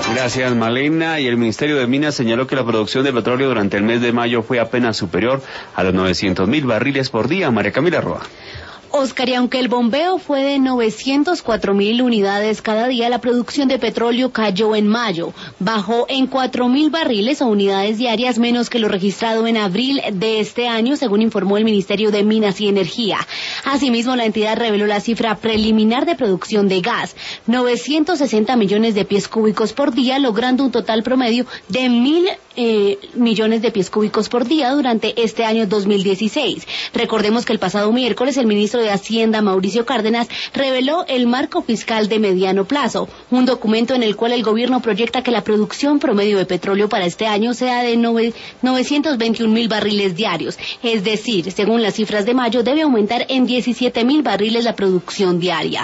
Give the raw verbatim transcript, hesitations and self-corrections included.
Gracias, Malena. Y el Ministerio de Minas señaló que la producción de petróleo durante el mes de mayo fue apenas superior a los novecientos mil barriles por día. María Camila Roa. Oscar, y aunque el bombeo fue de novecientos cuatro mil unidades cada día, la producción de petróleo cayó en mayo. Bajó en cuatro mil barriles o unidades diarias, menos que lo registrado en abril de este año, según informó el Ministerio de Minas y Energía. Asimismo, la entidad reveló la cifra preliminar de producción de gas, novecientos sesenta millones de pies cúbicos por día, logrando un total promedio de mil eh, millones de pies cúbicos por día durante este año dos mil dieciséis. Recordemos que el pasado miércoles el ministro de Hacienda, Mauricio Cárdenas, reveló el marco fiscal de mediano plazo, un documento en el cual el gobierno proyecta que la producción promedio de petróleo para este año sea de novecientos veintiún mil barriles diarios, es decir, según las cifras de mayo, debe aumentar en diecisiete mil barriles la producción diaria.